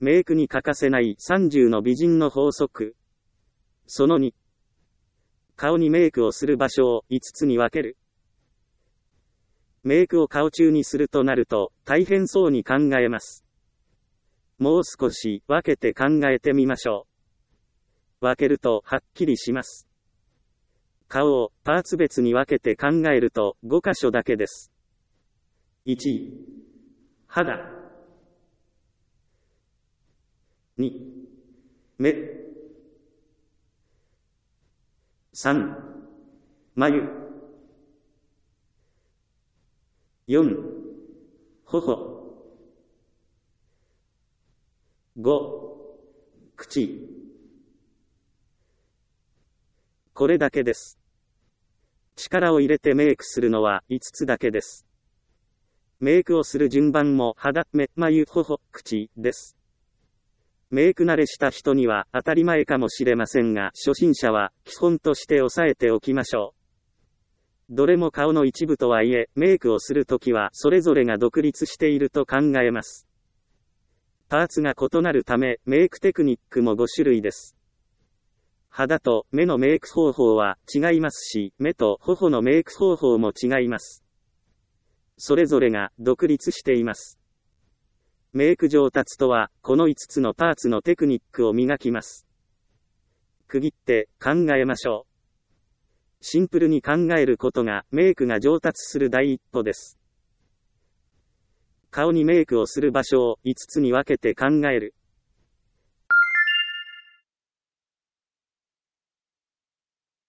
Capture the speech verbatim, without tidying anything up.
メイクに欠かせないさんじゅうの美人の法則。そのに、顔にメイクをする場所をいつつに分ける。メイクを顔中にするとなると、大変そうに考えます。もう少し分けて考えてみましょう。分けるとはっきりします。顔をパーツ別に分けて考えるとご箇所だけです。いち、肌。に、目。さん、眉。よん、頬。ご、口。これだけです。力を入れてメイクするのはいつつだけです。メイクをする順番も肌、目、眉、頬、口です。メイク慣れした人には当たり前かもしれませんが、初心者は基本として押さえておきましょう。どれも顔の一部とはいえ、メイクをするときはそれぞれが独立していると考えます。パーツが異なるため、メイクテクニックもご種類です。肌と目のメイク方法は違いますし、目と頬のメイク方法も違います。それぞれが独立しています。メイク上達とは、このいつつのパーツのテクニックを磨きます。区切って考えましょう。シンプルに考えることがメイクが上達する第一歩です。顔にメイクをする場所をいつつに分けて考える。